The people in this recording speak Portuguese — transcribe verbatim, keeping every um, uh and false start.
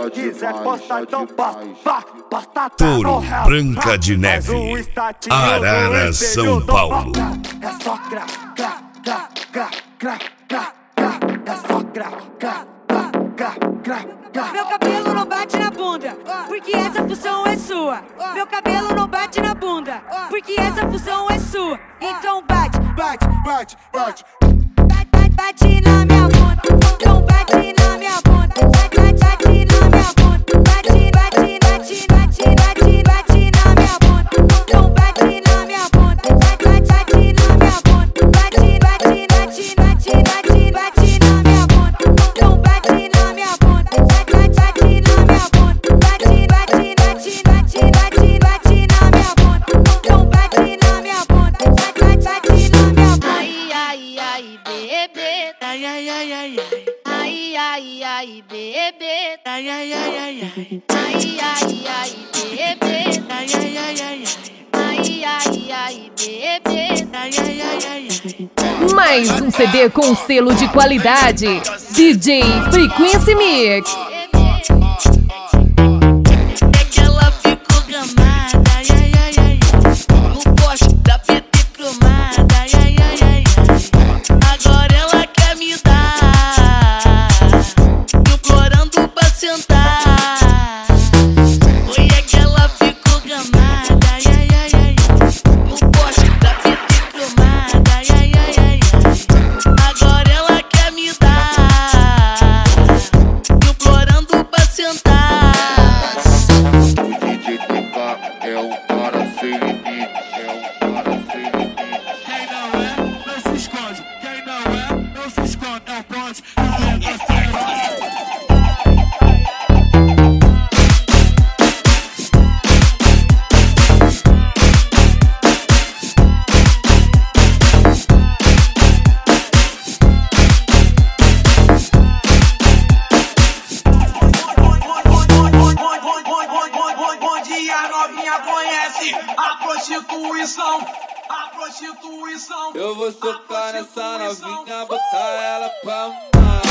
Se quiser postar, então posta, vá, posta Touro Branca de Neve, Arara, São Paulo. É só gra, gra, gra, gra, gra, gra, gra. É só gra, gra, gra, gra, gra, gra. Meu cabelo não bate na bunda, porque essa função é sua. Meu cabelo não bate na bunda, porque essa função é sua. Então bate, bate, bate, bate. Bate, bate, bate na minha bunda. Então bate na minha bunda. Bate, bate, bate na minha bunda. Bate, bate, bate, bate, bate, bate na minha bunda. Então bate na minha bunda. Bate, bate, bate na minha bunda. Bate, bate, bate, bate, bate, bate na minha bunda. Então bate na minha bunda. Bate, bate, bate na minha bunda. Bate, bate, bate, bate, bate, bate na minha bunda. Então bate na minha bunda. Bate, bate, bate na minha bunda. Ai, ai, ai, bebê. Ai, ai, ai, ai, ai. Ai, ai, ai, bebê. Ai, ai, ai, ai, ai. Ai, ai, ai, bebê. Ai, ai, ai, ai, ai. Ai, ai, ai, bebê. Ai, ai, ai, ai, ai. Mais um C D com selo de qualidade. D J Frequency Mix. É que ela ficou gamada. Ai, ai, ai, ai. No poste da P T cromada. Ai, ai, ai, ai. Agora ela quer me dar, implorando pra sentar. Oi, é que ela ficou gamada. Ai, ai, ai, ai. No poste da P T cromada. Ai, ai, ai, ai. Agora ela quer me dar, implorando pra sentar. O D J tocar é um cara sem limite, é um cara sem limite. Quem não é, não se esconde. Quem não é, não se esconde. É o ponte, é o negócio. Bom dia, novinha, conhece a prostituição, a prostituição. Eu vou socar nessa novinha, botar ela pra mamar.